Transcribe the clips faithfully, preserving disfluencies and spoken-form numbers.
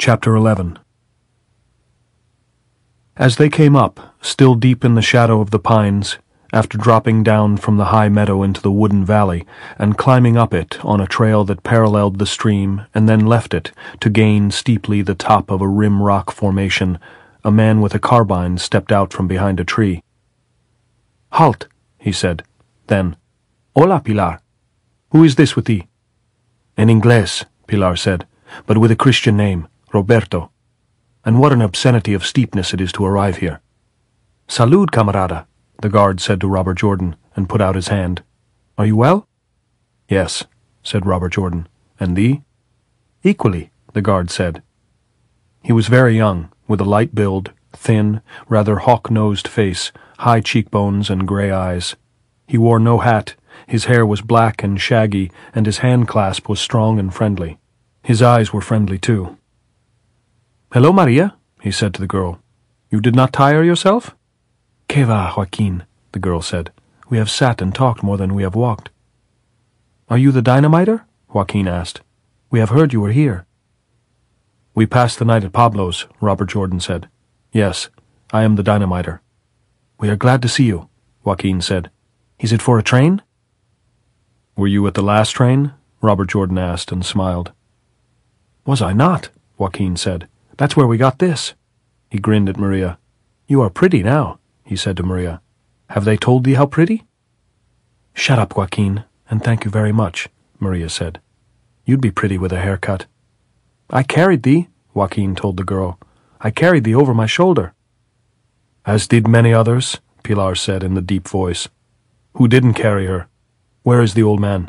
Chapter eleven. As they came up, still deep in the shadow of the pines, after dropping down from the high meadow into the wooded valley, and climbing up it on a trail that paralleled the stream and then left it to gain steeply the top of a rim rock formation, a man with a carbine stepped out from behind a tree. "Halt," he said. Then, "Hola, Pilar. Who is this with thee?" "En inglés," Pilar said, "but with a Christian name, Roberto. And what an obscenity of steepness it is to arrive here." "Salud, camarada," the guard said to Robert Jordan, and put out his hand. "Are you well?" "Yes," said Robert Jordan. "And thee?" "Equally," the guard said. He was very young, with a light build, thin, rather hawk-nosed face, high cheekbones and grey eyes. He wore no hat, his hair was black and shaggy, and his hand-clasp was strong and friendly. His eyes were friendly too. "Hello, Maria," he said to the girl. "You did not tire yourself?" "Que va, Joaquin," the girl said. "We have sat and talked more than we have walked." "Are you the dynamiter?" Joaquin asked. "We have heard you were here." "We passed the night at Pablo's," Robert Jordan said. "Yes, I am the dynamiter." "We are glad to see you," Joaquin said. "Is it for a train?" "Were you at the last train?" Robert Jordan asked and smiled. "Was I not?" Joaquin said. "That's where we got this." He grinned at Maria. "You are pretty now," he said to Maria. "Have they told thee how pretty?" "Shut up, Joaquin, and thank you very much," Maria said. "You'd be pretty with a haircut." "I carried thee," Joaquin told the girl. "I carried thee over my shoulder." "As did many others," Pilar said in the deep voice. "Who didn't carry her? Where is the old man?"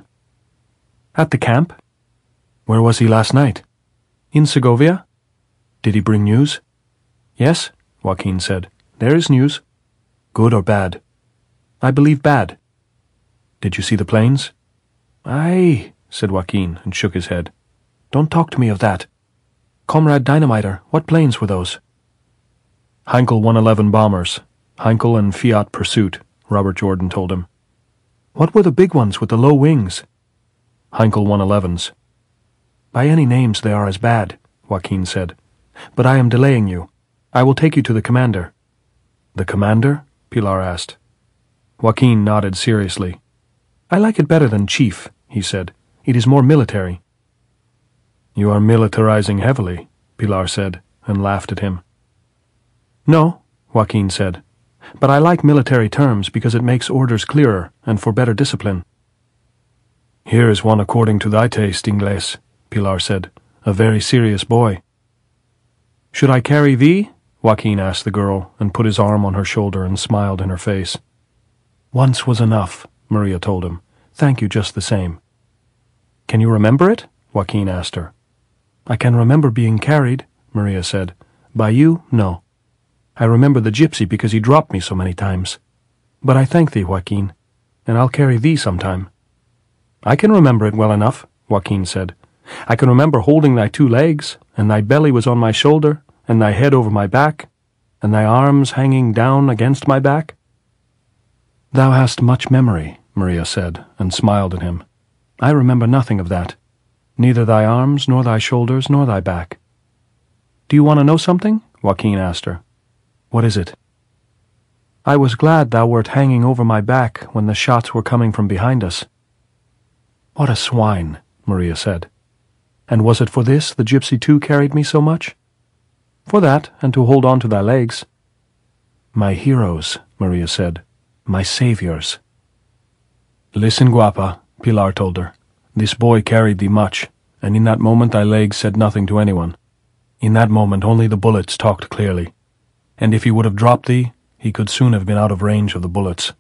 "At the camp." "Where was he last night?" "In Segovia." "Did he bring news?" "Yes," Joaquin said. "There is news." "Good or bad?" "I believe bad." "Did you see the planes?" "Aye," said Joaquin, and shook his head. "Don't talk to me of that. Comrade Dynamiter, what planes were those?" "Heinkel one eleven bombers. Heinkel and Fiat Pursuit," Robert Jordan told him. "What were the big ones with the low wings?" "Heinkel one elevens. "By any names they are as bad," Joaquin said. "But I am delaying you. I will take you to the commander." "The commander?" Pilar asked. Joaquin nodded seriously. "I like it better than chief," he said. "It is more military." "You are militarizing heavily," Pilar said, and laughed at him. "No," Joaquin said. "But I like military terms because it makes orders clearer and for better discipline." "Here is one according to thy taste, Inglés," Pilar said. "A very serious boy." "Should I carry thee?" Joaquin asked the girl, and put his arm on her shoulder and smiled in her face. "Once was enough," Maria told him. "Thank you just the same." "Can you remember it?" Joaquin asked her. "I can remember being carried," Maria said. "By you, no. I remember the gypsy because he dropped me so many times. But I thank thee, Joaquin, and I'll carry thee sometime." "I can remember it well enough," Joaquin said. "I can remember holding thy two legs, and thy belly was on my shoulder, and thy head over my back, and thy arms hanging down against my back." "Thou hast much memory," Maria said, and smiled at him. "I remember nothing of that, neither thy arms, nor thy shoulders, nor thy back." "Do you want to know something?" Joaquin asked her. "What is it?" "I was glad thou wert hanging over my back when the shots were coming from behind us." "What a swine," Maria said. "And was it for this the gypsy too carried me so much?" "For that, and to hold on to thy legs." "My heroes," Maria said. "My saviors." "Listen, guapa," Pilar told her. "This boy carried thee much, and in that moment thy legs said nothing to anyone. In that moment only the bullets talked clearly. And if he would have dropped thee, he could soon have been out of range of the bullets."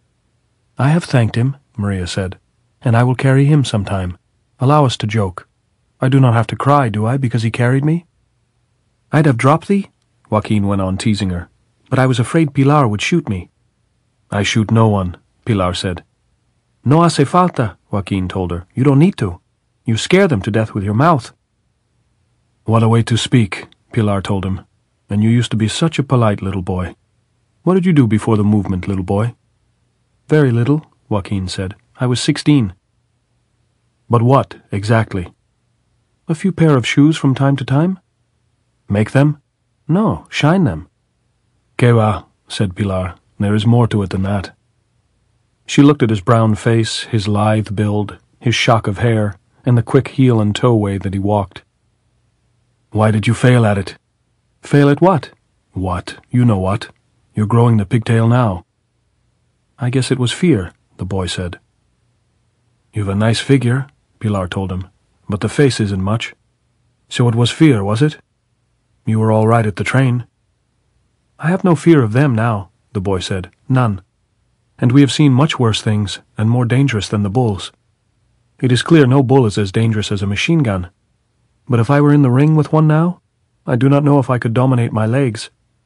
"I have thanked him," Maria said, "and I will carry him sometime. Allow us to joke. I do not have to cry, do I, because he carried me?" "I'd have dropped thee," Joaquin went on teasing her, "but I was afraid Pilar would shoot me." "I shoot no one," Pilar said. "No hace falta," Joaquin told her. "You don't need to. You scare them to death with your mouth." "What a way to speak," Pilar told him. "And you used to be such a polite little boy. What did you do before the movement, little boy?" "Very little," Joaquin said. "I was sixteen." "But what, exactly?" "A few pair of shoes from time to time." Make them? No, shine them. Que va, said Pilar. There is more to it than that. She looked at his brown face, his lithe build, his shock of hair, and the quick heel and toe way that he walked. Why did you fail at it? Fail at what? What? You know what. You're growing the pigtail now. I guess it was fear, the boy said. You've a nice figure, Pilar told him, but the face isn't much. So it was fear, was it? You were all right at the train. I have no fear of them now, the boy said. None. And we have seen much worse things, and more dangerous than the bulls. It is clear no bull is as dangerous as a machine gun. But if I were in the ring with one now, I do not know if I could dominate my legs.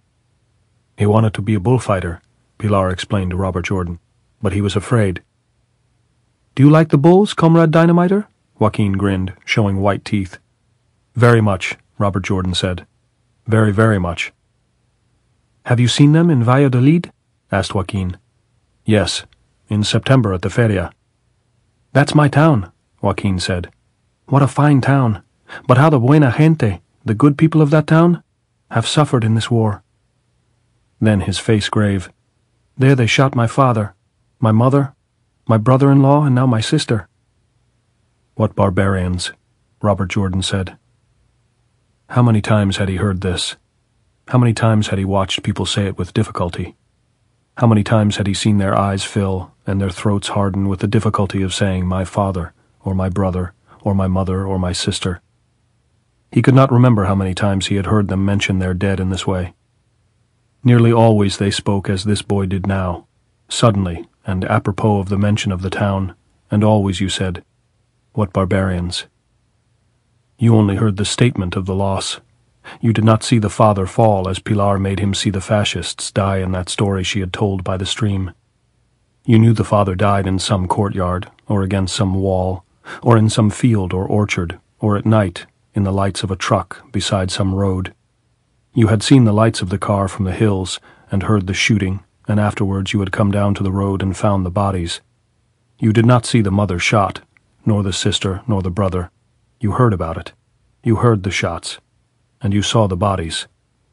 He wanted to be a bullfighter, Pilar explained to Robert Jordan, but he was afraid. Do you like the bulls, Comrade Dynamiter? Joaquin grinned, showing white teeth. Very much, Robert Jordan said. Very, very much. Have you seen them in Valladolid? Asked Joaquin. Yes, in September at the Feria. That's my town, Joaquin said. What a fine town. But how the buena gente, the good people of that town, have suffered in this war. Then his face grave. There they shot my father, my mother, my brother-in-law, and now my sister. What barbarians, Robert Jordan said. How many times had he heard this? How many times had he watched people say it with difficulty? How many times had he seen their eyes fill and their throats harden with the difficulty of saying my father, or my brother, or my mother, or my sister? He could not remember how many times he had heard them mention their dead in this way. Nearly always they spoke as this boy did now, suddenly and apropos of the mention of the town, and always you said, what barbarians. You only heard the statement of the loss. You did not see the father fall as Pilar made him see the fascists die in that story she had told by the stream. You knew the father died in some courtyard, or against some wall, or in some field or orchard, or at night, in the lights of a truck beside some road. You had seen the lights of the car from the hills, and heard the shooting, and afterwards you had come down to the road and found the bodies. You did not see the mother shot, nor the sister, nor the brother. You heard about it. You heard the shots, and you saw the bodies.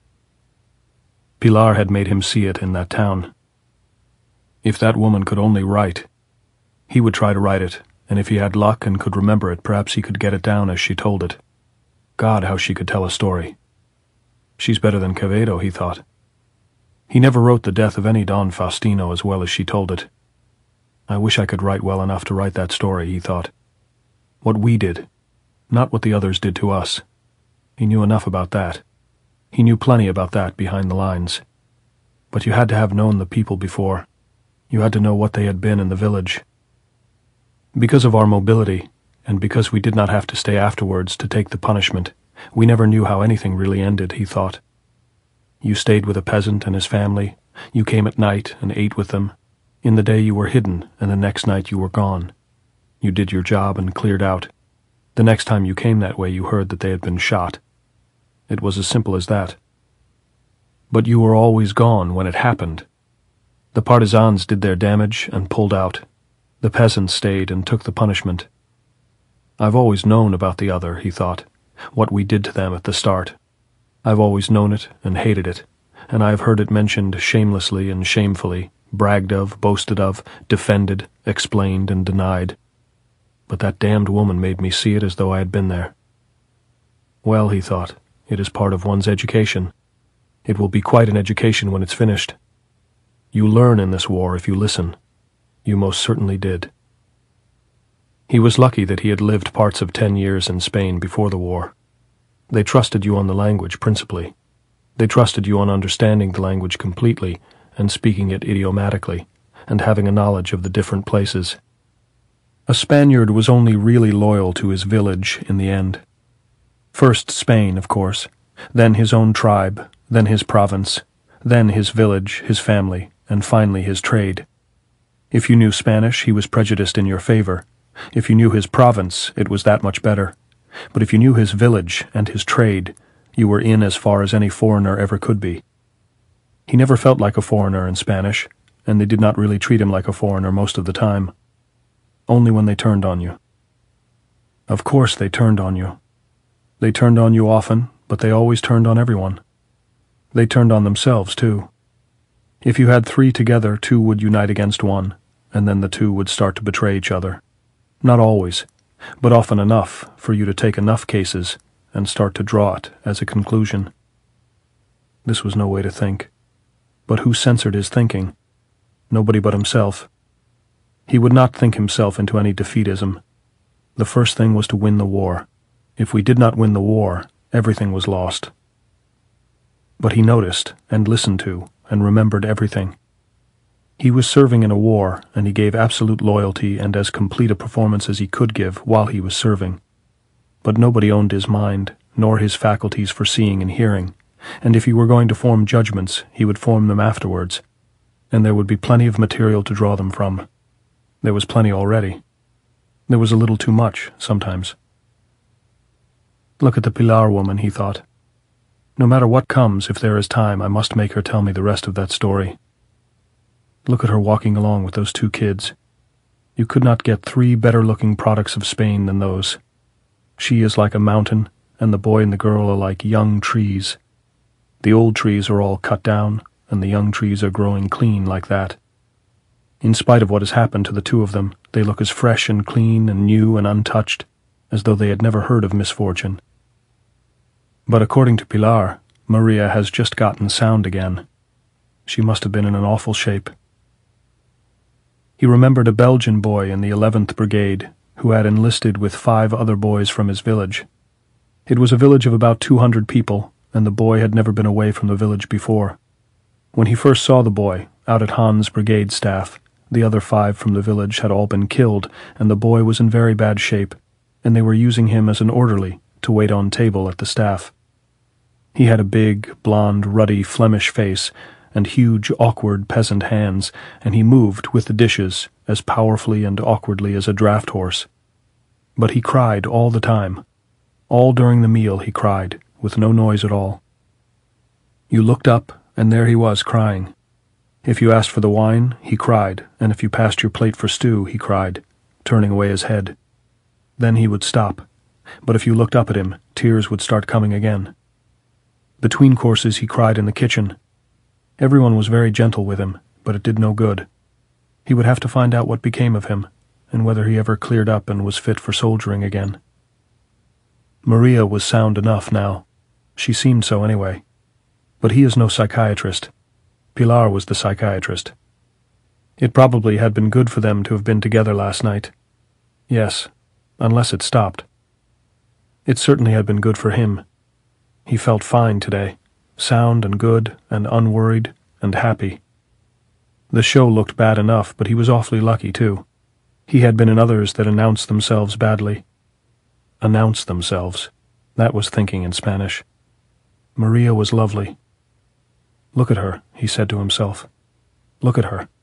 Pilar had made him see it in that town. If that woman could only write, he would try to write it, and if he had luck and could remember it, perhaps he could get it down as she told it. God, how she could tell a story. She's better than Quevedo, he thought. He never wrote the death of any Don Faustino as well as she told it. I wish I could write well enough to write that story, he thought. What we did, not what the others did to us. He knew enough about that. He knew plenty about that behind the lines. But you had to have known the people before. You had to know what they had been in the village. Because of our mobility, and because we did not have to stay afterwards to take the punishment, we never knew how anything really ended, he thought. You stayed with a peasant and his family. You came at night and ate with them. In the day you were hidden, and the next night you were gone. You did your job and cleared out. The next time you came that way you heard that they had been shot. It was as simple as that. But you were always gone when it happened. The partisans did their damage and pulled out. The peasants stayed and took the punishment. I've always known about the other, he thought, what we did to them at the start. I've always known it and hated it, and I have heard it mentioned shamelessly and shamefully, bragged of, boasted of, defended, explained, and denied. But that damned woman made me see it as though I had been there. Well, he thought, it is part of one's education. It will be quite an education when it's finished. You learn in this war if you listen. You most certainly did. He was lucky that he had lived parts of ten years in Spain before the war. They trusted you on the language principally. They trusted you on understanding the language completely and speaking it idiomatically, and having a knowledge of the different places. A Spaniard was only really loyal to his village in the end. First Spain, of course, then his own tribe, then his province, then his village, his family, and finally his trade. If you knew Spanish, he was prejudiced in your favor. If you knew his province, it was that much better. But if you knew his village and his trade, you were in as far as any foreigner ever could be. He never felt like a foreigner in Spanish, and they did not really treat him like a foreigner most of the time. Only when they turned on you. Of course they turned on you. They turned on you often, but they always turned on everyone. They turned on themselves, too. If you had three together, two would unite against one, and then the two would start to betray each other. Not always, but often enough for you to take enough cases and start to draw it as a conclusion. This was no way to think. But who censored his thinking? Nobody but himself. He would not think himself into any defeatism. The first thing was to win the war. If we did not win the war, everything was lost. But he noticed, and listened to, and remembered everything. He was serving in a war, and he gave absolute loyalty and as complete a performance as he could give while he was serving. But nobody owned his mind, nor his faculties for seeing and hearing, and if he were going to form judgments, he would form them afterwards, and there would be plenty of material to draw them from. There was plenty already. There was a little too much, sometimes. Look at the Pilar woman, he thought. No matter what comes, if there is time, I must make her tell me the rest of that story. Look at her walking along with those two kids. You could not get three better-looking products of Spain than those. She is like a mountain, and the boy and the girl are like young trees. The old trees are all cut down, and the young trees are growing clean like that. In spite of what has happened to the two of them, they look as fresh and clean and new and untouched as though they had never heard of misfortune. But according to Pilar, Maria has just gotten sound again. She must have been in an awful shape. He remembered a Belgian boy in the eleventh Brigade who had enlisted with five other boys from his village. It was a village of about two hundred people, and the boy had never been away from the village before. When he first saw the boy, out at Hans' brigade staff, the other five from the village had all been killed, and the boy was in very bad shape, and they were using him as an orderly to wait on table at the staff. He had a big, blond, ruddy Flemish face, and huge, awkward peasant hands, and he moved with the dishes as powerfully and awkwardly as a draft horse. But he cried all the time. All during the meal he cried, with no noise at all. You looked up, and there he was crying. If you asked for the wine, he cried, and if you passed your plate for stew, he cried, turning away his head. Then he would stop, but if you looked up at him, tears would start coming again. Between courses he cried in the kitchen. Everyone was very gentle with him, but it did no good. He would have to find out what became of him, and whether he ever cleared up and was fit for soldiering again. Maria was sound enough now. She seemed so anyway. But he is no psychiatrist. Pilar was the psychiatrist. It probably had been good for them to have been together last night. Yes, unless it stopped. It certainly had been good for him. He felt fine today, sound and good and unworried and happy. The show looked bad enough, but he was awfully lucky, too. He had been in others that announced themselves badly. Announced themselves. That was thinking in Spanish. Maria was lovely. Look at her, he said to himself. Look at her.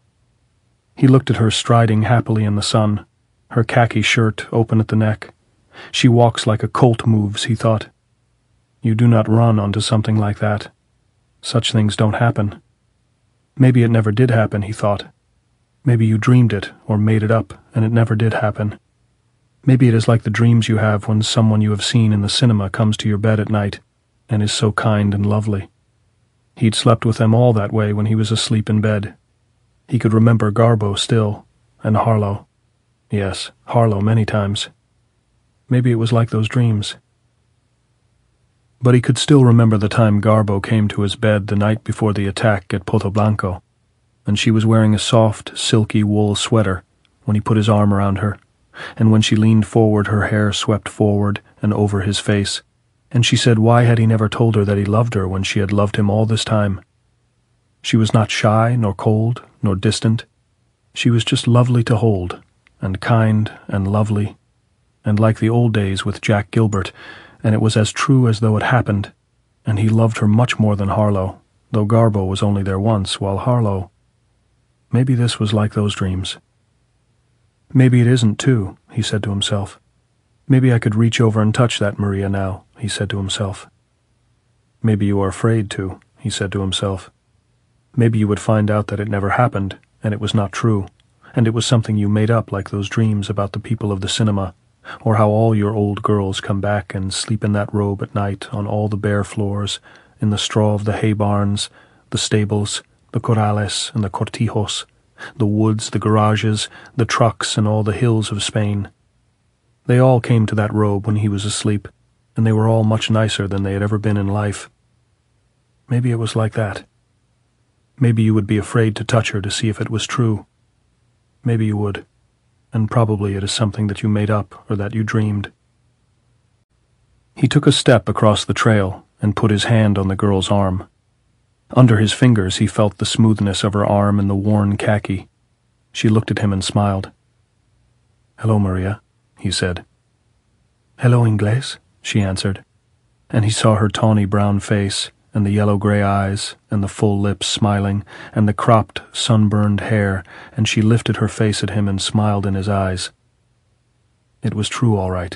He looked at her striding happily in the sun, her khaki shirt open at the neck. She walks like a colt moves, he thought. You do not run onto something like that. Such things don't happen. Maybe it never did happen, he thought. Maybe you dreamed it or made it up and it never did happen. Maybe it is like the dreams you have when someone you have seen in the cinema comes to your bed at night and is so kind and lovely. He'd slept with them all that way when he was asleep in bed. He could remember Garbo still, and Harlow. Yes, Harlow many times. Maybe it was like those dreams. But he could still remember the time Garbo came to his bed the night before the attack at Pozo Blanco, and she was wearing a soft, silky wool sweater when he put his arm around her, and when she leaned forward her hair swept forward and over his face, and she said why had he never told her that he loved her when she had loved him all this time. She was not shy, nor cold, nor distant. She was just lovely to hold, and kind and lovely, and like the old days with Jack Gilbert, and it was as true as though it happened, and he loved her much more than Harlow, though Garbo was only there once, while Harlow... Maybe this was like those dreams. Maybe it isn't, too, he said to himself. Maybe I could reach over and touch that Maria now, he said to himself. Maybe you are afraid to, he said to himself. Maybe you would find out that it never happened, and it was not true, and it was something you made up like those dreams about the people of the cinema, or how all your old girls come back and sleep in that robe at night on all the bare floors, in the straw of the hay barns, the stables, the corrales and the cortijos, the woods, the garages, the trucks, and all the hills of Spain. They all came to that robe when he was asleep, and they were all much nicer than they had ever been in life. Maybe it was like that. Maybe you would be afraid to touch her to see if it was true. Maybe you would, and probably it is something that you made up or that you dreamed. He took a step across the trail and put his hand on the girl's arm. Under his fingers he felt the smoothness of her arm and the worn khaki. She looked at him and smiled. "Hello, Maria," he said. "Hello, Inglés," she answered, and he saw her tawny brown face, and the yellow-grey eyes, and the full lips smiling, and the cropped, sunburned hair, and she lifted her face at him and smiled in his eyes. It was true, all right.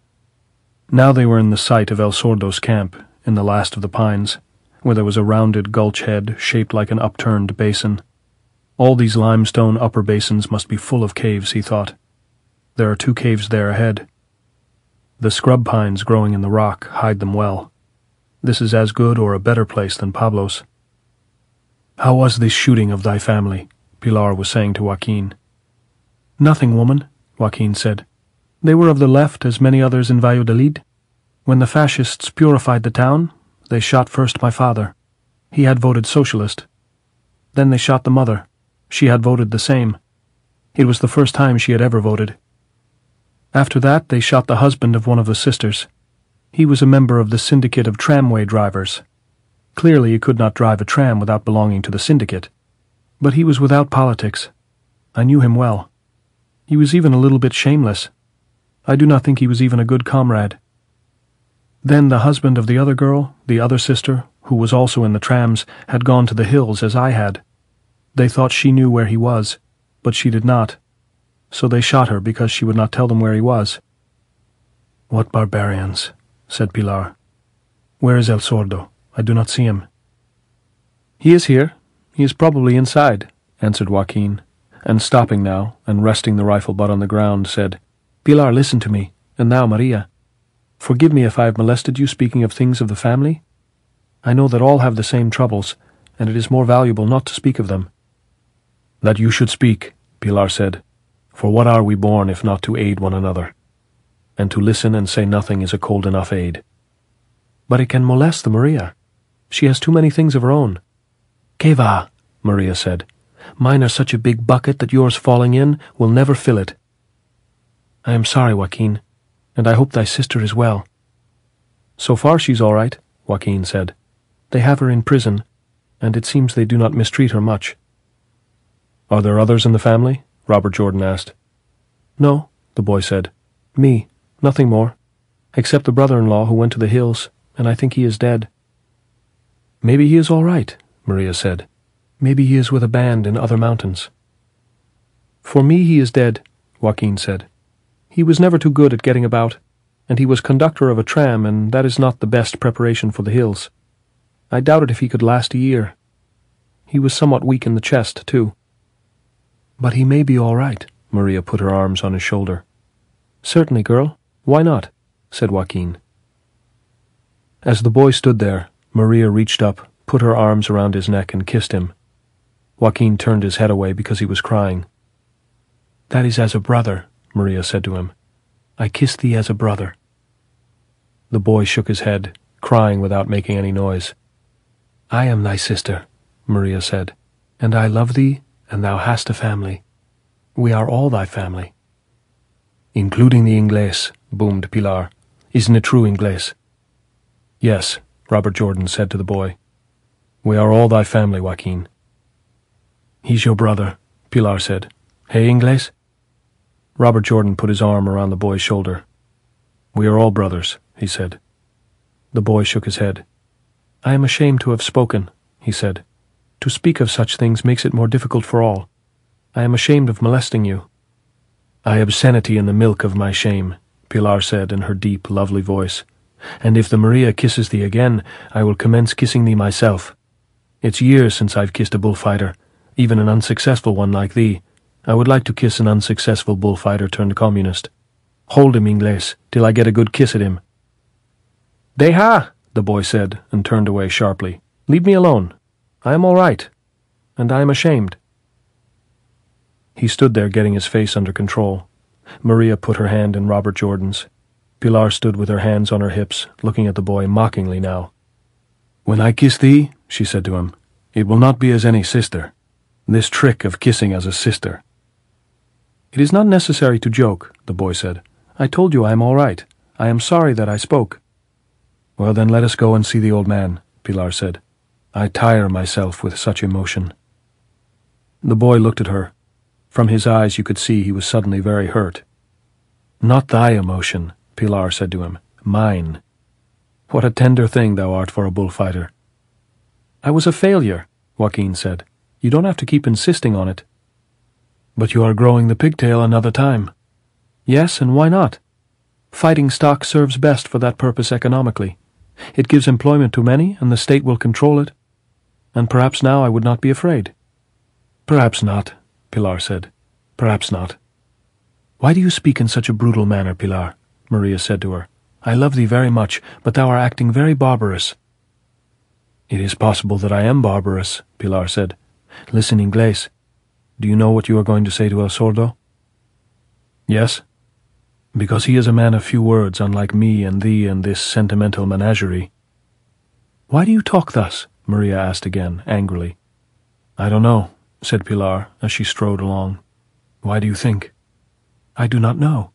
Now they were in the sight of El Sordo's camp, in the last of the pines, where there was a rounded gulch head shaped like an upturned basin. All these limestone upper basins must be full of caves, he thought. There are two caves there ahead. The scrub pines growing in the rock hide them well. This is as good or a better place than Pablo's. "How was this shooting of thy family?" Pilar was saying to Joaquin. "Nothing, woman," Joaquin said. "They were of the left, as many others in Valladolid. When the fascists purified the town, they shot first my father. He had voted socialist. Then they shot the mother. She had voted the same. It was the first time she had ever voted. After that, they shot the husband of one of the sisters. He was a member of the syndicate of tramway drivers. Clearly he could not drive a tram without belonging to the syndicate. But he was without politics. I knew him well. He was even a little bit shameless. I do not think he was even a good comrade. Then the husband of the other girl, the other sister, who was also in the trams, had gone to the hills as I had. They thought she knew where he was, but she did not. So they shot her because she would not tell them where he was." "What barbarians," said Pilar. "Where is El Sordo? I do not see him." "He is here. He is probably inside," answered Joaquin, and stopping now, and resting the rifle butt on the ground, said, "Pilar, listen to me, and thou, Maria. Forgive me if I have molested you speaking of things of the family. I know that all have the same troubles, and it is more valuable not to speak of them." "That you should speak," Pilar said, "for what are we born if not to aid one another? And to listen and say nothing is a cold enough aid." "But it can molest the Maria. She has too many things of her own." "Que va," Maria said. "Mine are such a big bucket that yours falling in will never fill it." "I am sorry, Joaquin, and I hope thy sister is well." "So far she's all right," Joaquin said. "They have her in prison, and it seems they do not mistreat her much." "Are there others in the family?" Robert Jordan asked. "No," the boy said. "Me, nothing more, except the brother-in-law who went to the hills, and I think he is dead." "Maybe he is all right," Maria said. "Maybe he is with a band in other mountains." "For me he is dead," Joaquin said. "He was never too good at getting about, and he was conductor of a tram, and that is not the best preparation for the hills. I doubted if he could last a year. He was somewhat weak in the chest, too." "But he may be all right," Maria put her arms on his shoulder. "Certainly, girl. Why not?" said Joaquin. As the boy stood there, Maria reached up, put her arms around his neck and kissed him. Joaquin turned his head away because he was crying. "That is as a brother," Maria said to him. "I kiss thee as a brother." The boy shook his head, crying without making any noise. "I am thy sister," Maria said, "and I love thee, and thou hast a family. We are all thy family." "Including the Inglés," boomed Pilar. "Isn't it true, Inglés?" "Yes," Robert Jordan said to the boy. "We are all thy family, Joaquin." "He's your brother," Pilar said. "Hey, Inglés?" Robert Jordan put his arm around the boy's shoulder. "We are all brothers," he said. The boy shook his head. "I am ashamed to have spoken," he said. "To speak of such things makes it more difficult for all. I am ashamed of molesting you." "I obscenity in the milk of my shame," Pilar said in her deep, lovely voice. "And if the Maria kisses thee again, I will commence kissing thee myself. It's years since I've kissed a bullfighter, even an unsuccessful one like thee. I would like to kiss an unsuccessful bullfighter turned communist." Hold him, Ingles, till I get a good kiss at him. Deja, the boy said, and turned away sharply. Leave me alone. I am all right, and I am ashamed. He stood there getting his face under control. Maria put her hand in Robert Jordan's. Pilar stood with her hands on her hips, looking at the boy mockingly now. When I kiss thee, she said to him, it will not be as any sister. This trick of kissing as a sister. It is not necessary to joke, the boy said. I told you I am all right. I am sorry that I spoke. Well, then let us go and see the old man, Pilar said. I tire myself with such emotion. The boy looked at her. From his eyes you could see he was suddenly very hurt. Not thy emotion, Pilar said to him. Mine. What a tender thing thou art for a bullfighter. I was a failure, Joaquin said. You don't have to keep insisting on it. But you are growing the pigtail another time. Yes, and why not? Fighting stock serves best for that purpose economically. It gives employment to many, and the state will control it. And perhaps now I would not be afraid. Perhaps not, Pilar said. Perhaps not. Why do you speak in such a brutal manner, Pilar? Maria said to her. I love thee very much, but thou art acting very barbarous. It is possible that I am barbarous, Pilar said. Listen, Ingles. Do you know what you are going to say to El Sordo? Yes. Because he is a man of few words, unlike me and thee and this sentimental menagerie. Why do you talk thus? Maria asked again, angrily. I don't know, said Pilar, as she strode along. Why do you think? I do not know.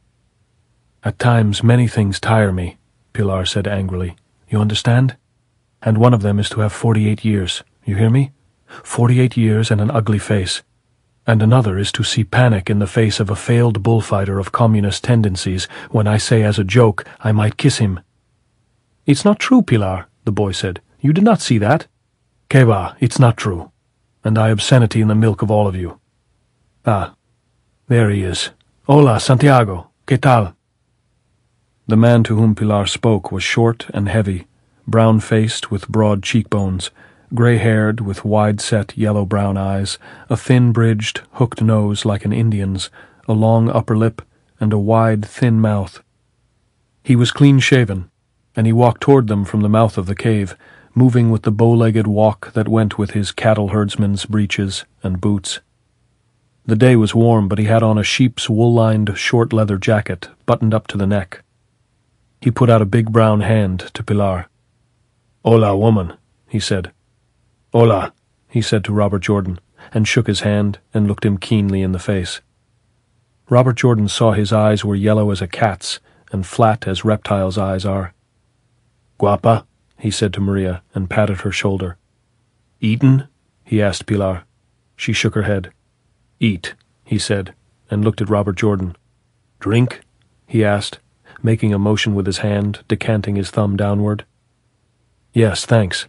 At times many things tire me, Pilar said angrily. You understand? And one of them is to have forty-eight years. You hear me? Forty-eight years and an ugly face. And another is to see panic in the face of a failed bullfighter of communist tendencies when I say as a joke I might kiss him. It's not true, Pilar, the boy said. You did not see that. Que va, it's not true. And I obscenity in the milk of all of you. Ah, there he is. Hola, Santiago. ¿Qué tal? The man to whom Pilar spoke was short and heavy, brown-faced with broad cheekbones, grey-haired with wide-set yellow-brown eyes, a thin-bridged, hooked nose like an Indian's, a long upper lip, and a wide, thin mouth. He was clean-shaven, and he walked toward them from the mouth of the cave, moving with the bow-legged walk that went with his cattle-herdsman's breeches and boots. The day was warm, but he had on a sheep's wool-lined short-leather jacket, buttoned up to the neck. He put out a big brown hand to Pilar. Hola, woman, he said. Hola, he said to Robert Jordan, and shook his hand and looked him keenly in the face. Robert Jordan saw his eyes were yellow as a cat's and flat as reptiles' eyes are. Guapa, he said to Maria, and patted her shoulder. Eaten? He asked Pilar. She shook her head. Eat, he said, and looked at Robert Jordan. Drink? He asked, making a motion with his hand, decanting his thumb downward. Yes, thanks.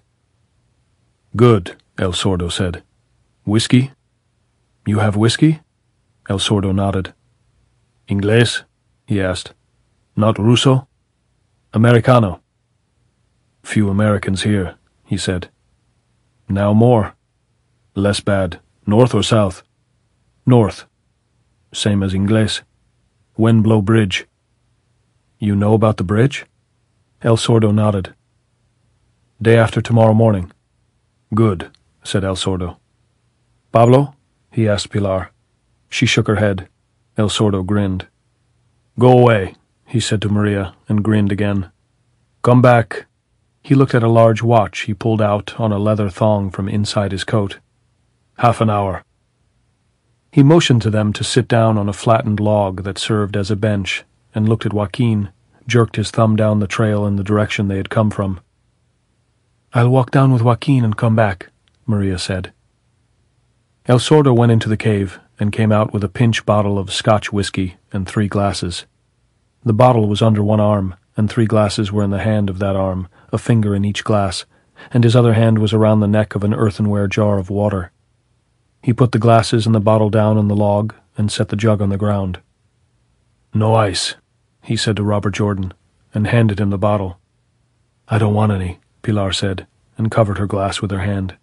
Good, El Sordo said. Whiskey? You have whiskey? El Sordo nodded. Ingles? He asked. Not Russo? Americano. Few Americans here, he said. Now more. Less bad. North or south? North. Same as Ingles. When blow bridge? You know about the bridge? El Sordo nodded. Day after tomorrow morning. Good, said El Sordo. Pablo? He asked Pilar. She shook her head. El Sordo grinned. Go away, he said to Maria, and grinned again. Come back. He looked at a large watch he pulled out on a leather thong from inside his coat. Half an hour. He motioned to them to sit down on a flattened log that served as a bench, and looked at Joaquin, jerked his thumb down the trail in the direction they had come from. I'll walk down with Joaquin and come back, Maria said. El Sordo went into the cave and came out with a pinch bottle of Scotch whiskey and three glasses. The bottle was under one arm, and three glasses were in the hand of that arm, a finger in each glass, and his other hand was around the neck of an earthenware jar of water. He put the glasses and the bottle down on the log and set the jug on the ground. No ice, he said to Robert Jordan, and handed him the bottle. I don't want any, Pilar said, and covered her glass with her hand.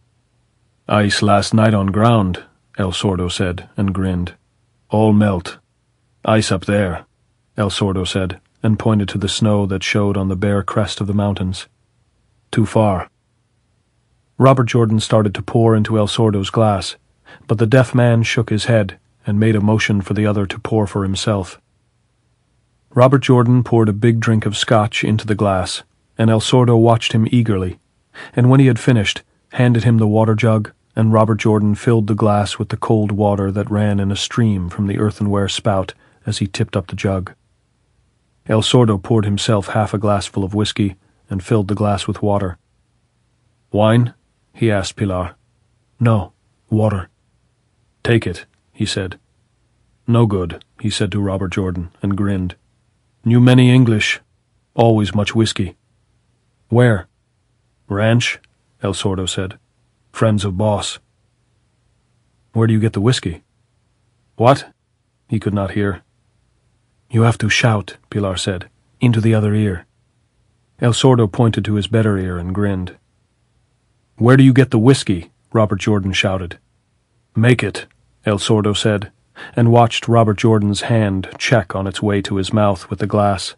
Ice last night on ground, El Sordo said, and grinned. All melt. Ice up there. El Sordo said, and pointed to the snow that showed on the bare crest of the mountains. Too far. Robert Jordan started to pour into El Sordo's glass, but the deaf man shook his head and made a motion for the other to pour for himself. Robert Jordan poured a big drink of scotch into the glass, and El Sordo watched him eagerly, and when he had finished, handed him the water jug, and Robert Jordan filled the glass with the cold water that ran in a stream from the earthenware spout as he tipped up the jug. El Sordo poured himself half a glassful of whiskey and filled the glass with water. "Wine?" he asked Pilar. "No, water." "Take it," he said. "No good," he said to Robert Jordan, and grinned. "Knew many English. Always much whiskey." "Where?" "Ranch," El Sordo said. "Friends of boss." "Where do you get the whiskey?" "What?" He could not hear. "You have to shout," Pilar said, "into the other ear." El Sordo pointed to his better ear and grinned. "Where do you get the whiskey?" Robert Jordan shouted. "Make it," El Sordo said, and watched Robert Jordan's hand check on its way to his mouth with the glass.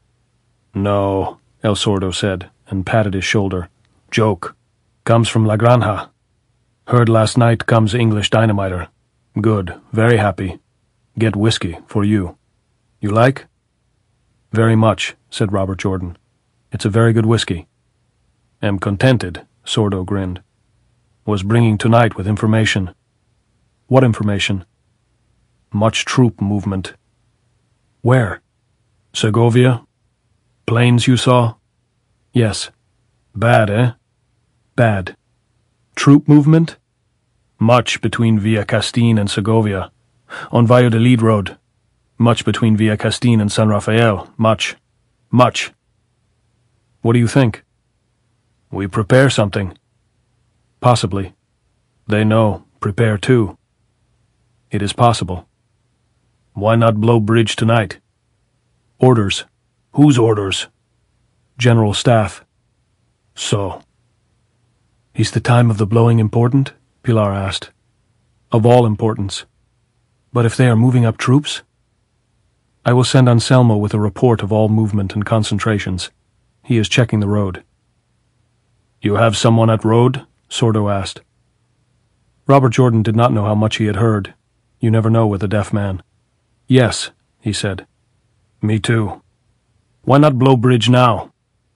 "No," El Sordo said, and patted his shoulder. "Joke. Comes from La Granja. Heard last night comes English dynamiter. Good, very happy. Get whiskey, for you. You like?" "Very much," said Robert Jordan. "It's a very good whiskey." "Am contented," Sordo grinned. "Was bringing tonight with information." "What information?" "Much troop movement." "Where?" "Segovia. Planes you saw?" "Yes." "Bad, eh?" "Bad. Troop movement?" "Much between Villa Castine and Segovia. On Valladolid Road. Much between Villa Castine and San Rafael. Much. Much." "What do you think?" "We prepare something." "Possibly. They know. Prepare too." "It is possible." "Why not blow bridge tonight?" "Orders." "Whose orders?" "General Staff." "So." "Is the time of the blowing important?" Pilar asked. "Of all importance. But if they are moving up troops?" "I will send Anselmo with a report of all movement and concentrations. He is checking the road." "You have someone at road?" Sordo asked. Robert Jordan did not know how much he had heard. You never know with a deaf man. "Yes," he said. "Me too. Why not blow bridge now?"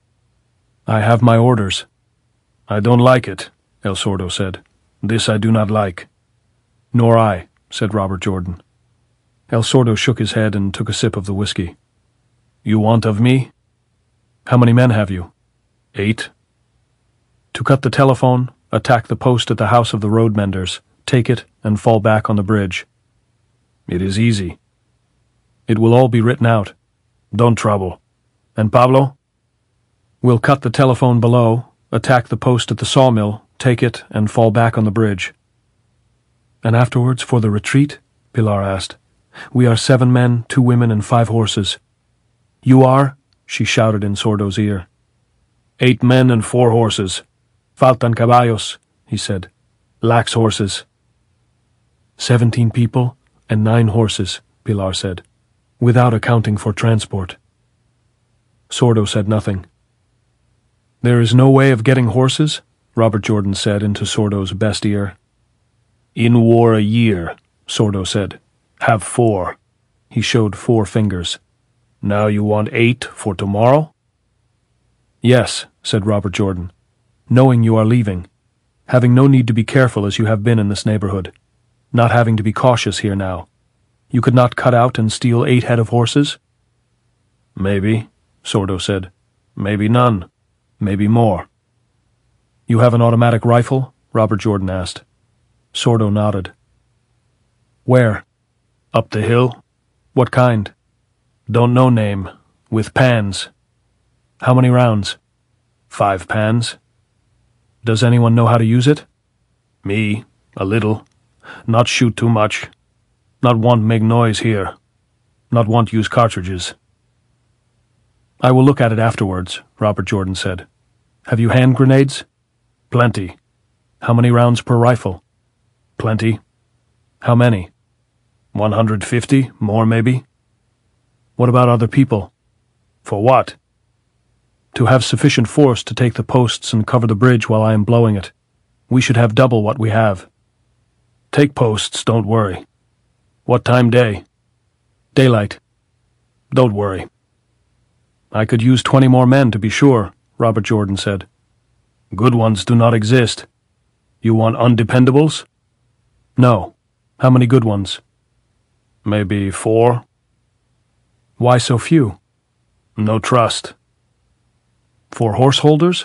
"I have my orders." "I don't like it," El Sordo said. "This I do not like." "Nor I," said Robert Jordan. El Sordo shook his head and took a sip of the whiskey. "You want of me?" "How many men have you?" "Eight." "To cut the telephone, attack the post at the house of the road menders, take it, and fall back on the bridge." "It is easy." "It will all be written out." "Don't trouble. And Pablo?" "We'll cut the telephone below, attack the post at the sawmill, take it, and fall back on the bridge." "And afterwards for the retreat?" Pilar asked. "We are seven men, two women, and five horses." "You are?" she shouted in Sordo's ear. "Eight men and four horses. Faltan caballos," he said. "Lacks horses." Seventeen people and nine horses, Pilar said, without accounting for transport. Sordo said nothing. "There is no way of getting horses?" Robert Jordan said into Sordo's best ear. "In war a year," Sordo said. "Have four." He showed four fingers. "Now you want eight for tomorrow?" "Yes," said Robert Jordan, "knowing you are leaving, having no need to be careful as you have been in this neighborhood, not having to be cautious here now. You could not cut out and steal eight head of horses?" "Maybe," Sordo said. "Maybe none. Maybe more." "You have an automatic rifle?" Robert Jordan asked. Sordo nodded. "Where?" "Up the hill." "What kind?" "Don't know name. With pans." "How many rounds?" "Five pans." "Does anyone know how to use it?" "Me. A little. Not shoot too much. Not want make noise here. Not want use cartridges." "I will look at it afterwards," Robert Jordan said. "Have you hand grenades?" "Plenty." "How many rounds per rifle?" "Plenty." "How many?" One hundred fifty, more maybe." What about other people? For what? To have sufficient force to take the posts and cover the bridge while I am blowing it. We should have double what we have. Take posts, don't worry. What time day? Daylight. Don't worry. I could use twenty more men to be sure, Robert Jordan said. Good ones do not exist. You want undependables? No. How many good ones? Maybe four. Why so few? No trust. For horse holders?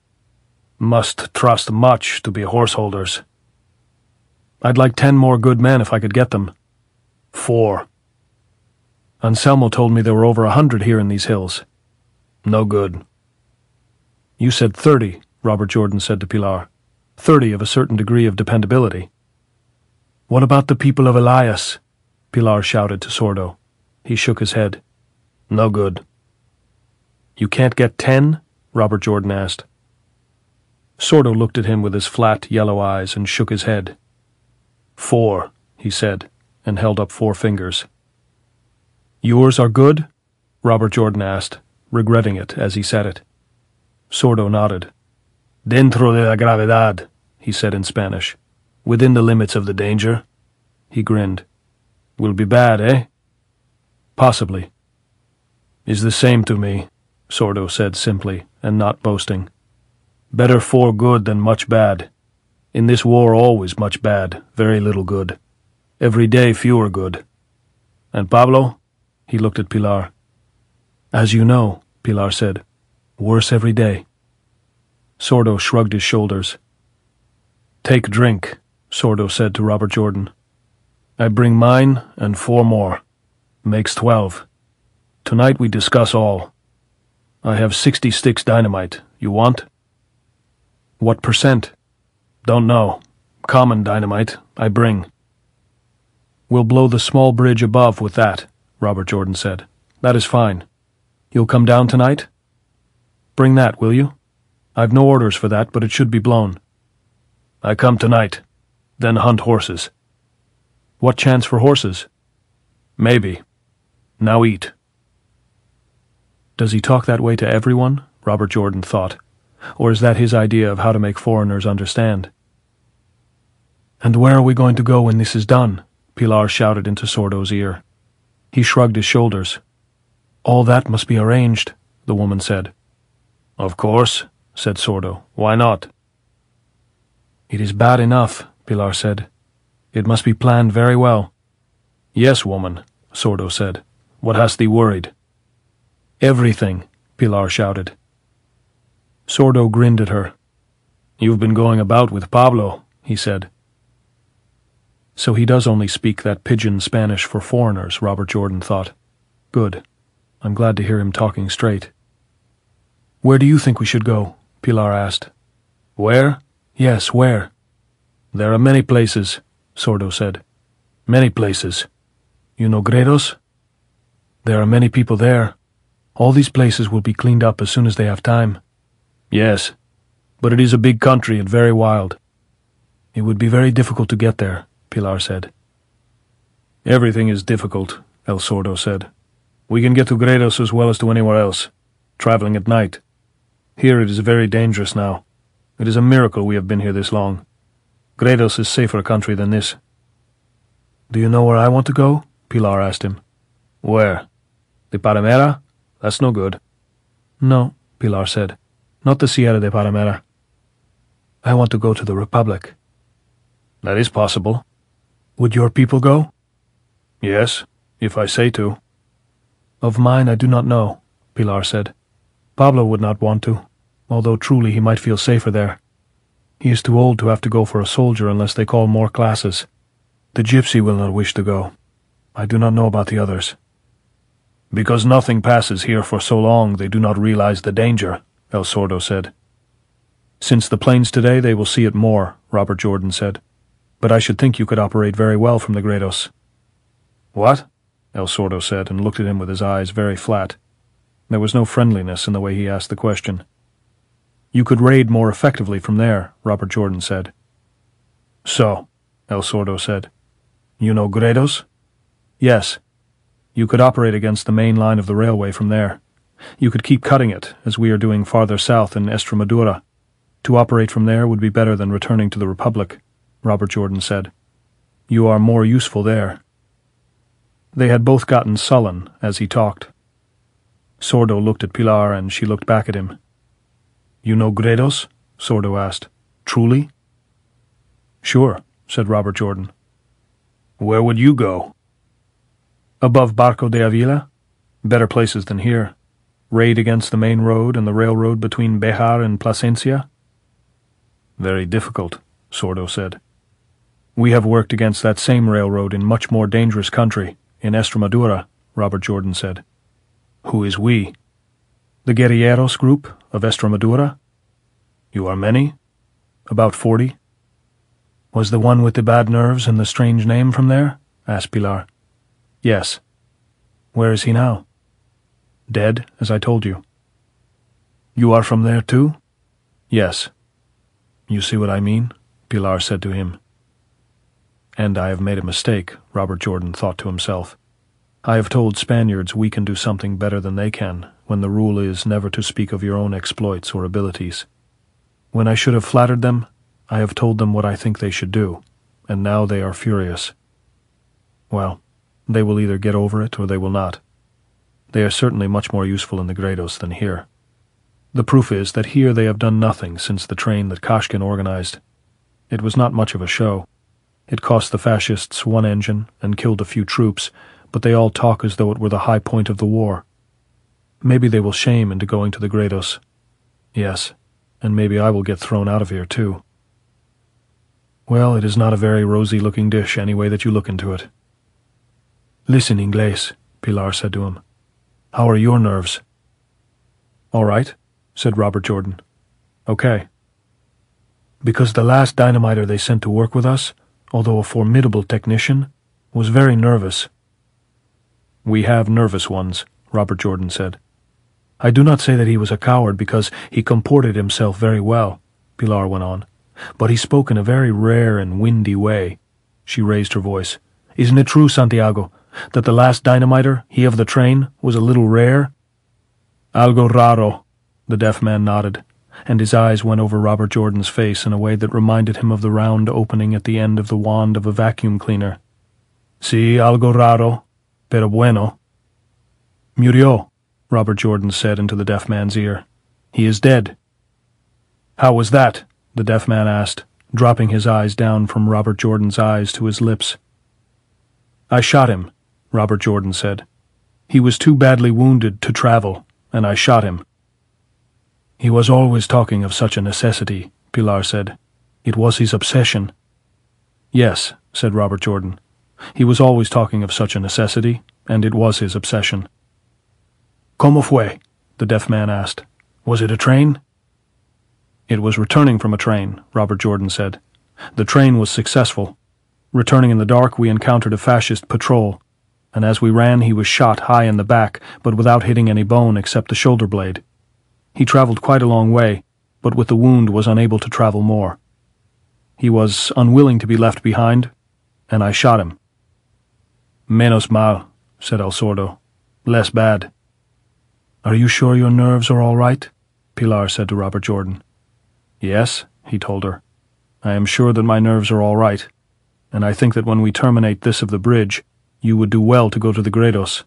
Must trust much to be horse holders. I'd like ten more good men if I could get them. Four. Anselmo told me there were over a hundred here in these hills. No good. You said thirty, Robert Jordan said to Pilar. Thirty of a certain degree of dependability. What about the people of Elias? Pilar shouted to Sordo. He shook his head. No good. You can't get ten? Robert Jordan asked. Sordo looked at him with his flat, yellow eyes and shook his head. Four, he said, and held up four fingers. Yours are good? Robert Jordan asked, regretting it as he said it. Sordo nodded. Dentro de la gravedad, he said in Spanish. Within the limits of the danger. He grinned. Will be bad, eh? Possibly. Is the same to me, Sordo said simply, and not boasting. Better four good than much bad. In this war always much bad, very little good. Every day fewer good. And Pablo? He looked at Pilar. As you know, Pilar said, worse every day. Sordo shrugged his shoulders. Take drink, Sordo said to Robert Jordan. I bring mine and four more. Makes twelve. Tonight we discuss all. I have sixty sticks dynamite. You want? What percent? Don't know. Common dynamite. I bring. We'll blow the small bridge above with that, Robert Jordan said. That is fine. You'll come down tonight? Bring that, will you? I've no orders for that, but it should be blown. I come tonight. Then hunt horses. What chance for horses? Maybe. Now eat. Does he talk that way to everyone? Robert Jordan thought. Or is that his idea of how to make foreigners understand? And where are we going to go when this is done? Pilar shouted into Sordo's ear. He shrugged his shoulders. All that must be arranged, the woman said. Of course, said Sordo. Why not? It is bad enough, Pilar said. It must be planned very well. Yes, woman, Sordo said. What hast thee worried? Everything, Pilar shouted. Sordo grinned at her. You've been going about with Pablo, he said. So he does only speak that pidgin Spanish for foreigners, Robert Jordan thought. Good. I'm glad to hear him talking straight. Where do you think we should go? Pilar asked. Where? Yes, where? There are many places, Sordo said. Many places. You know Gredos? There are many people there. All these places will be cleaned up as soon as they have time. Yes, but it is a big country and very wild. It would be very difficult to get there, Pilar said. Everything is difficult, El Sordo said. We can get to Gredos as well as to anywhere else, traveling at night. Here it is very dangerous now. It is a miracle we have been here this long. Gredos is safer country than this. Do you know where I want to go? Pilar asked him. Where? The Paramera? That's no good. No, Pilar said. Not the Sierra de Paramera. I want to go to the Republic. That is possible. Would your people go? Yes, if I say to. Of mine I do not know, Pilar said. Pablo would not want to, although truly he might feel safer there. He is too old to have to go for a soldier unless they call more classes. The gypsy will not wish to go. I do not know about the others. Because nothing passes here for so long they do not realize the danger, El Sordo said. Since the plains today they will see it more, Robert Jordan said. But I should think you could operate very well from the Gredos. What? El Sordo said, and looked at him with his eyes very flat. There was no friendliness in the way he asked the question. You could raid more effectively from there, Robert Jordan said. So, El Sordo said. You know Gredos? Yes. You could operate against the main line of the railway from there. You could keep cutting it, as we are doing farther south in Estremadura. To operate from there would be better than returning to the Republic, Robert Jordan said. You are more useful there. They had both gotten sullen as he talked. Sordo looked at Pilar and she looked back at him. You know Gredos? Sordo asked. Truly? Sure, said Robert Jordan. Where would you go? Above Barco de Avila? Better places than here. Raid against the main road and the railroad between Bejar and Plasencia? Very difficult, Sordo said. We have worked against that same railroad in much more dangerous country, in Estremadura, Robert Jordan said. Who is we? The Guerrilleros group of Estremadura? You are many? About forty. Was the one with the bad nerves and the strange name from there? Asked Pilar. Yes. Where is he now? Dead, as I told you. You are from there too? Yes. You see what I mean? Pilar said to him. And I have made a mistake, Robert Jordan thought to himself. I have told Spaniards we can do something better than they can, when the rule is never to speak of your own exploits or abilities. When I should have flattered them, I have told them what I think they should do, and now they are furious. Well, they will either get over it or they will not. They are certainly much more useful in the Gredos than here. The proof is that here they have done nothing since the train that Kashkin organized. It was not much of a show. It cost the fascists one engine and killed a few troops, but they all talk as though it were the high point of the war. Maybe they will shame into going to the Gredos. Yes, and maybe I will get thrown out of here too. Well, it is not a very rosy-looking dish any way that you look into it. Listen, Inglés, Pilar said to him. How are your nerves? All right, said Robert Jordan. Okay. Because the last dynamiter they sent to work with us, although a formidable technician, was very nervous. We have nervous ones, Robert Jordan said. I do not say that he was a coward because he comported himself very well, Pilar went on, but he spoke in a very rare and windy way. She raised her voice. Isn't it true, Santiago, that the last dynamiter, he of the train, was a little rare? Algo raro, the deaf man nodded, and his eyes went over Robert Jordan's face in a way that reminded him of the round opening at the end of the wand of a vacuum cleaner. Sí, algo raro, pero bueno. Murió, Robert Jordan said into the deaf man's ear. He is dead. How was that? The deaf man asked, dropping his eyes down from Robert Jordan's eyes to his lips. I shot him, Robert Jordan said. He was too badly wounded to travel, and I shot him. He was always talking of such a necessity, Pilar said. It was his obsession. Yes, said Robert Jordan. He was always talking of such a necessity, and it was his obsession. ¿Cómo fue? The deaf man asked. Was it a train? It was returning from a train, Robert Jordan said. The train was successful. Returning in the dark, we encountered a fascist patrol, and as we ran he was shot high in the back, but without hitting any bone except the shoulder blade. He traveled quite a long way, but with the wound was unable to travel more. He was unwilling to be left behind, and I shot him. Menos mal, said El Sordo. Less bad. Are you sure your nerves are all right? Pilar said to Robert Jordan. Yes, he told her. I am sure that my nerves are all right, and I think that when we terminate this of the bridge, you would do well to go to the Gredos.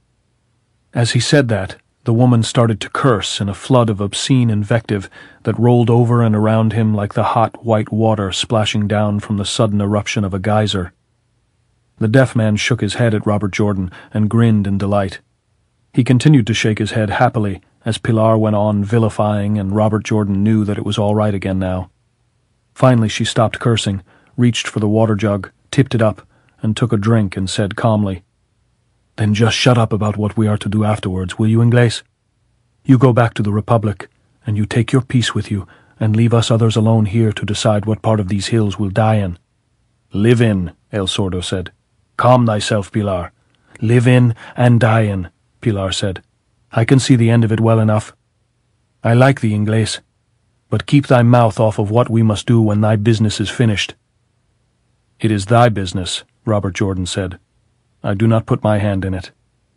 As he said that, the woman started to curse in a flood of obscene invective that rolled over and around him like the hot white water splashing down from the sudden eruption of a geyser. The deaf man shook his head at Robert Jordan and grinned in delight. He continued to shake his head happily as Pilar went on vilifying, and Robert Jordan knew that it was all right again now. Finally she stopped cursing, reached for the water jug, tipped it up, and took a drink and said calmly, Then just shut up about what we are to do afterwards, will you, Inglés? You go back to the Republic, and you take your peace with you, and leave us others alone here to decide what part of these hills we'll die in. Live in, El Sordo said. Calm thyself, Pilar. Live in and die in, Pilar said. I can see the end of it well enough. I like thee, Inglés, but keep thy mouth off of what we must do when thy business is finished. It is thy business, Robert Jordan said. I do not put my hand in it.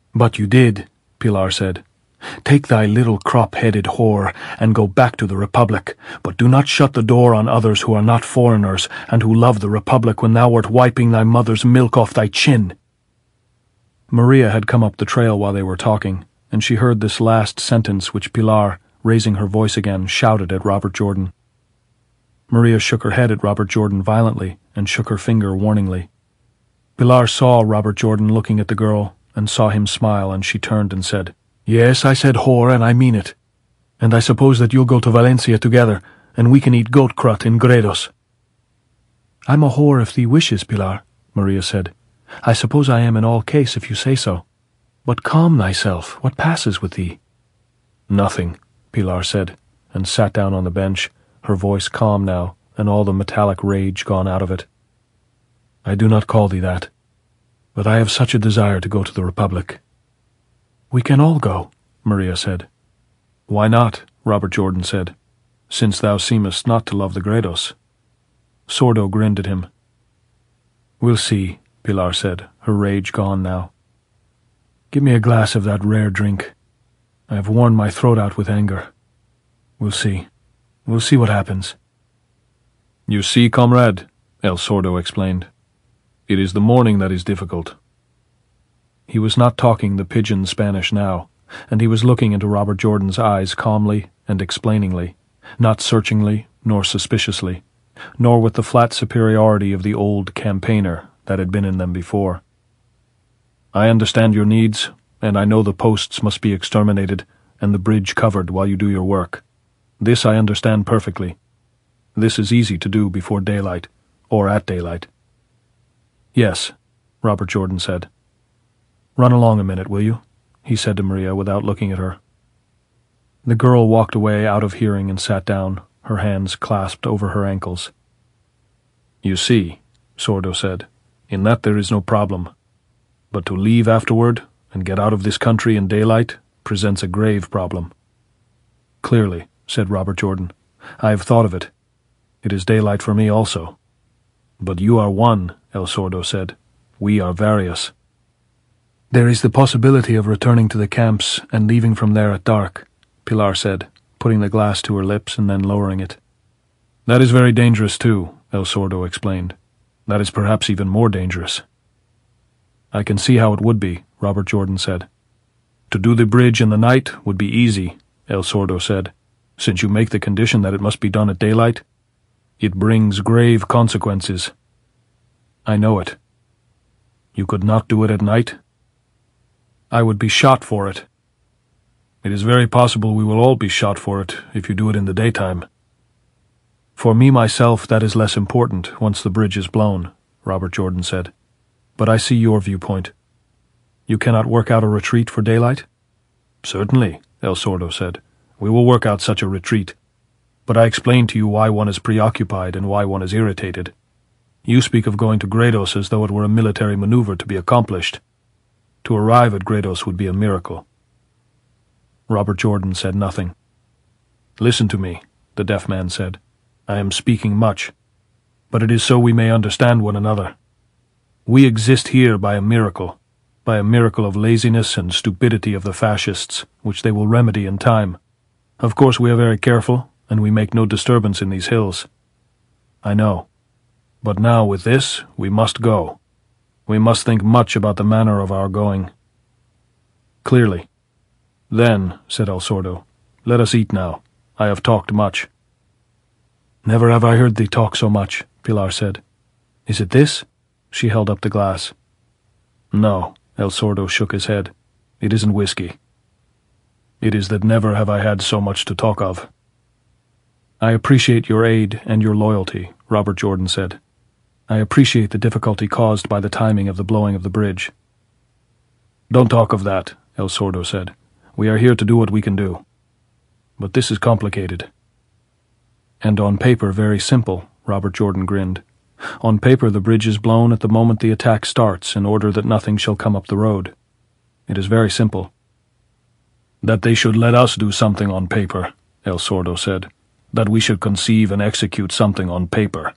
But you did, Pilar said. Take thy little crop-headed whore, and go back to the Republic, but do not shut the door on others who are not foreigners, and who love the Republic when thou art wiping thy mother's milk off thy chin. Maria had come up the trail while they were talking, and she heard this last sentence which Pilar, raising her voice again, shouted at Robert Jordan. Maria shook her head at Robert Jordan violently, and shook her finger warningly. Pilar saw Robert Jordan looking at the girl, and saw him smile, and she turned and said, Yes, I said whore, and I mean it. And I suppose that you'll go to Valencia together, and we can eat goat crut in Gredos. I'm a whore if thee wishes, Pilar, Maria said. I suppose I am in all case if you say so. But calm thyself, what passes with thee? Nothing, Pilar said, and sat down on the bench, her voice calm now, and all the metallic rage gone out of it. I do not call thee that, but I have such a desire to go to the Republic. We can all go, Maria said. Why not, Robert Jordan said, since thou seemest not to love the Gredos. Sordo grinned at him. We'll see, Pilar said, her rage gone now. Give me a glass of that rare drink. I have worn my throat out with anger. We'll see. We'll see what happens. You see, comrade, El Sordo explained. It is the morning that is difficult. He was not talking the pidgin Spanish now, and he was looking into Robert Jordan's eyes calmly and explainingly, not searchingly nor suspiciously, nor with the flat superiority of the old campaigner that had been in them before. I understand your needs, and I know the posts must be exterminated and the bridge covered while you do your work. This I understand perfectly. This is easy to do before daylight, or at daylight. Yes, Robert Jordan said. Run along a minute, will you? He said to Maria without looking at her. The girl walked away out of hearing and sat down, her hands clasped over her ankles. You see, Sordo said, in that there is no problem. But to leave afterward and get out of this country in daylight presents a grave problem. Clearly, said Robert Jordan, I have thought of it. It is daylight for me also. But you are one, El Sordo said. We are various. There is the possibility of returning to the camps and leaving from there at dark, Pilar said, putting the glass to her lips and then lowering it. That is very dangerous too, El Sordo explained. That is perhaps even more dangerous. I can see how it would be, Robert Jordan said. To do the bridge in the night would be easy, El Sordo said, since you make the condition that it must be done at daylight. It brings grave consequences. I know it. You could not do it at night? I would be shot for it. It is very possible we will all be shot for it if you do it in the daytime. For me myself, that is less important once the bridge is blown, Robert Jordan said. But I see your viewpoint. You cannot work out a retreat for daylight? Certainly, El Sordo said. We will work out such a retreat. But I explained to you why one is preoccupied and why one is irritated. You speak of going to Gredos as though it were a military maneuver to be accomplished. To arrive at Gredos would be a miracle. Robert Jordan said nothing. Listen to me, the deaf man said. I am speaking much, but it is so we may understand one another. We exist here by a miracle, by a miracle of laziness and stupidity of the fascists, which they will remedy in time. Of course we are very careful, and we make no disturbance in these hills. I know. But now with this, we must go. We must think much about the manner of our going. Clearly. Then, said El Sordo, let us eat now. I have talked much. Never have I heard thee talk so much, Pilar said. Is it this? She held up the glass. No, El Sordo shook his head. It isn't whiskey. It is that never have I had so much to talk of. I appreciate your aid and your loyalty, Robert Jordan said. I appreciate the difficulty caused by the timing of the blowing of the bridge. Don't talk of that, El Sordo said. We are here to do what we can do. But this is complicated. And on paper very simple, Robert Jordan grinned. On paper the bridge is blown at the moment the attack starts in order that nothing shall come up the road. It is very simple. That they should let us do something on paper, El Sordo said. That we should conceive and execute something on paper.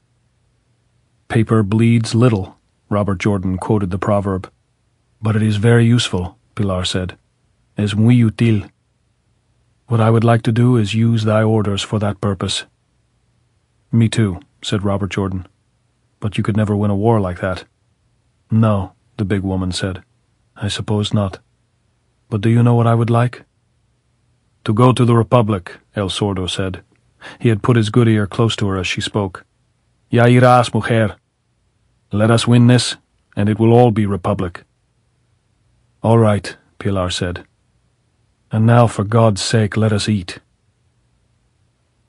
Paper bleeds little, Robert Jordan quoted the proverb. But it is very useful, Pilar said. Es muy útil. What I would like to do is use thy orders for that purpose. Me too, said Robert Jordan. But you could never win a war like that. No, the big woman said. I suppose not. But do you know what I would like? To go to the Republic, El Sordo said. He had put his good ear close to her as she spoke. Ya irás, mujer. Let us win this, and it will all be Republic. All right, Pilar said. And now, for God's sake, let us eat.